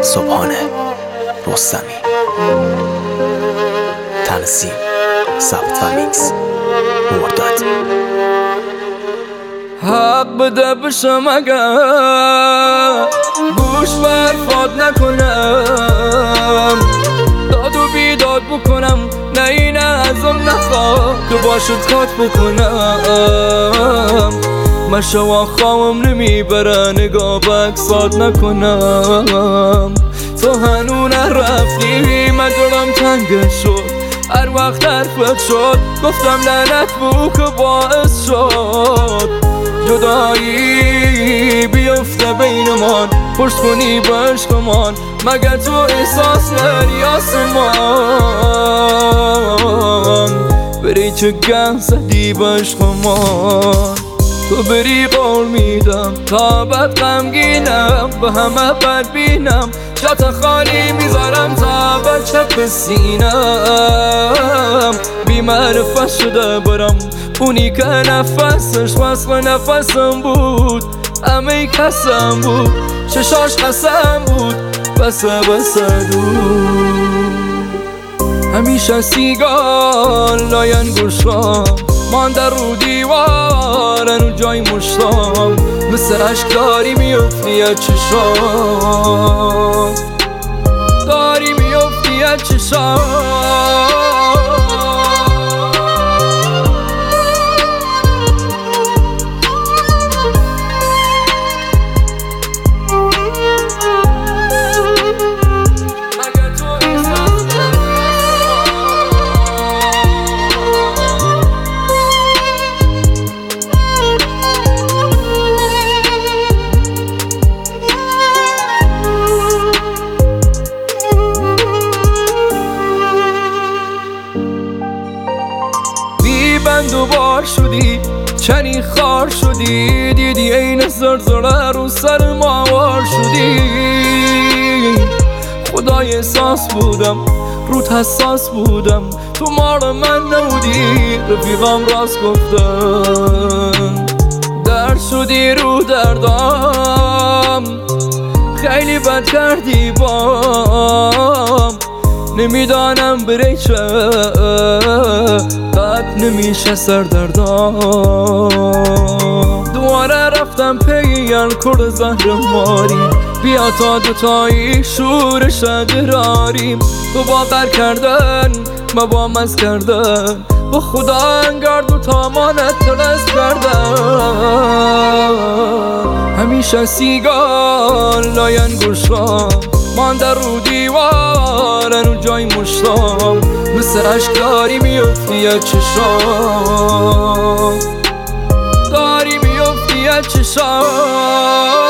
صبحانه رستمی. تنظیم ثبت و میکس مرداد. حق بده بشم اگر گوش برفاد نکنم، داد و بیداد بکنم، نه این ازم نخواه که باشد کات بکنم. مشوا خواهم نمیبره نگاه بکسات نکنم. تو هنو نرفتی من دلم تنگ شد، هر وقت حرفت شد گفتم لعنت بو که باعث شد جدایی بیفته بینمان. پرس کنی بشکمان مگه تو احساس نری آسمان، بری چه گه زدی بشکمان. تو بری قول میدم تا بد غمگینم، به همه بد بینم، جات خالی میذارم تا بچه بسینم. بی معرفت شده برم اونی که نفسش وصل نفسم بود، همه کسم بود، چشاش قسم بود، بسه دود. همیشه سیگال لاین گوشام مانده رو دیوارن و جای مشتام، مثل عشق داری میفتی از چشام، داری میفتی از چشام. بند و بار شدی چنی خار شدی، دیدی این زرزره رو سر ماوار شدی. خدای احساس بودم روت حساس بودم، تو مار من نبودی رفیقم راست گفتم. درد شدی رو دردام خیلی بد کردی بام، نمیدانم بری چه قد نمیشه سردردام. دوباره رفتم پی کرد زهر ماری، بیا تا دوتایی شورش دراریم. تو باور کردن ما با مز کردن، با خدا انگار دوتا مانت تلز کردن. همیشه سیگال لاین گوشام مانده رو دیوارن و جای مشتام، مثل عشق داری میفتی از چشام، داری میفتی از چشام.